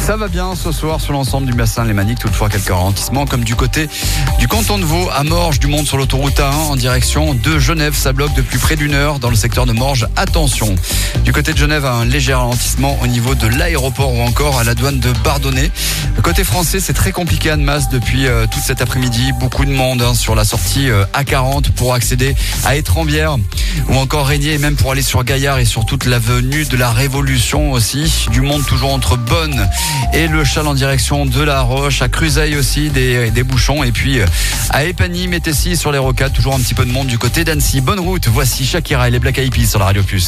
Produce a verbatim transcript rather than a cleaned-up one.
Ça va bien ce soir sur l'ensemble du bassin lémanique, toutefois quelques ralentissements comme du côté du canton de Vaud à Morges, du monde sur l'autoroute A un en direction de Genève. Ça bloque depuis près d'une heure dans le secteur de Morges. Attention. Du côté de Genève, un léger ralentissement au niveau de l'aéroport ou encore à la douane de Bardonnay. Côté français, c'est très compliqué à Annemasse depuis euh, toute cet après-midi. Beaucoup de monde hein, sur la sortie euh, A quarante pour accéder à Étrembières ou encore Régnier, et même pour aller sur Gaillard et sur toute l'avenue de la Révolution aussi. Du monde toujours entre Bonne et le Châle en direction de La Roche. À Cruzeil aussi, des, des bouchons. Et puis à Épagny, Métessy sur les Rocades, toujours un petit peu de monde du côté d'Annecy. Bonne route, voici Shakira et les Black Eyed Peas sur la Radio Plus.